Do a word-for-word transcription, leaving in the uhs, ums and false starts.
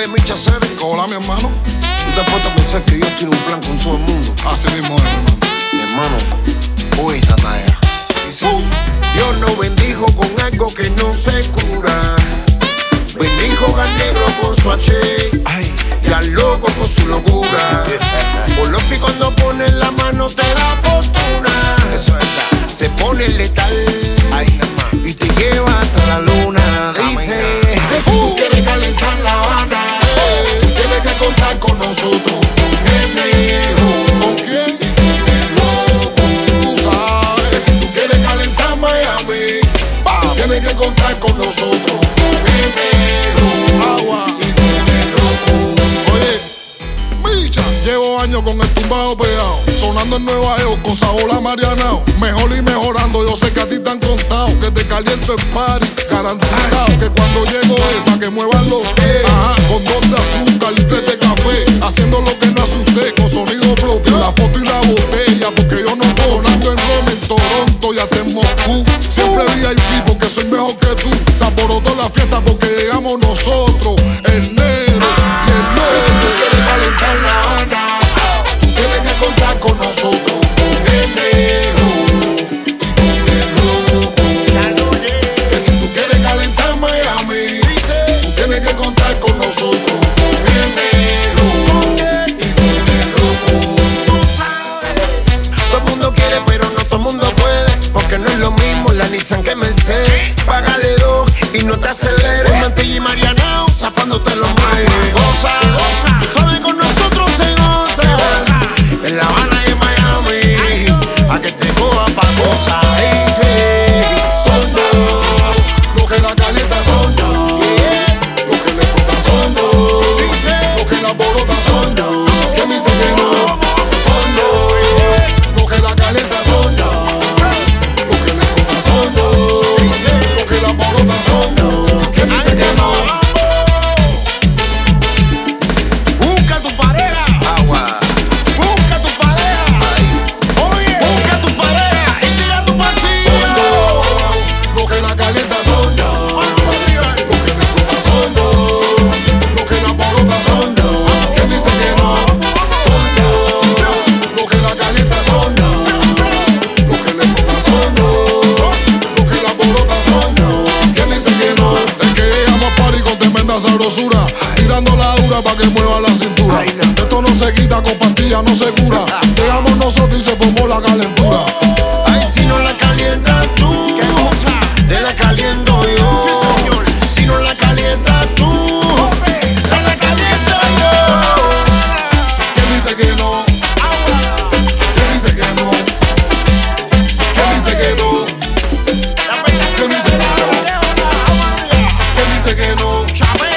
Micha Cere. Hola, mi hermano. ¿Tú te has puesto a pensar que Dios tiene un plan con todo el mundo? Así mismo es, hermano. Mi hermano, hoy esta talla. Dice, uh, Dios nos bendijo con algo que no se cura. Bendijo al negro con su H y al loco con su locura. Por lo que cuando pones la mano te da fortuna. Eso es, se pone letal. Ay, y te lleva hasta la luna. Dice que si tú quieres calentar La Habana, eh, tienes que contar con nosotros. El negro. ¿Con quién? Y con el loco. Tú sabes que si tú quieres calentar Miami, bah, tienes que contar con nosotros. El negro. Agua. Y con el loco. Oye, Micha, llevo años con el tumbado pegado, sonando en Nueva York con sabor a Marianao. Mejor y mejorando, yo sé que a ti te han contado que te caliento el party, garantizado. Que cuando llego es pa' que muevan los pies. Ajá, con dos de azúcar y tres de café, haciendo lo que no hace usted, con sonido propio, la foto y la botella, porque yo no estoy sonando en Roma, en Toronto y hasta en Moscú. Siempre V I P porque soy mejor que tú. Saboroto la fiesta porque llegamos nosotros, el negro y el negro. Si tú quieres calentar La Habana, tú tienes que contar con nosotros. El negro y con el loco. Que si tú quieres calentar Miami, tú tienes que contar con nosotros. El negro y con el loco. todo el mundo quiere, pero no todo el mundo puede, porque no es lo mismo la Nissan que Mercedes. Págale dos y no te aceleres. Mantilla y Marianao, zafándote los muebles. Goza, goza, tú sabes, con nosotros se goza. En La Habana y en Miami, a que te coja pa' gozar. Dice, Son dos, lo que la calienta son dos, lo que le explota son dos, lo que la borota son dos, que me dice que no, son dos, lo que la calienta son dos, lo que le explota son dos, lo que la borota son dos, que me dice que no. busca tu pareja. Agua. Busca tu pareja. Oye, busca tu pareja y tira tu Son pasillo. dos, lo que la calienta son dos, lo que le explota son dos, lo que la borota son dos, que dice que no, son dos, lo que la calienta son dos, lo que le explota son dos, lo que la borota son dos, que dice que no. Es que llegamos a party con tremenda sabrosura, tirando la dura pa' que mueva la cintura. Esto no se quita con pastillas, no se cura. Llegamos nosotros y se formó la calentura. Ay, si no la calientas tú, te la caliento yo. Si no la calientas tú, te la caliento yo. ¿Quién dice que no? ¿Quién dice que no? ¿Quién dice que no? ¿Quién dice que no? ¿Quién dice que no?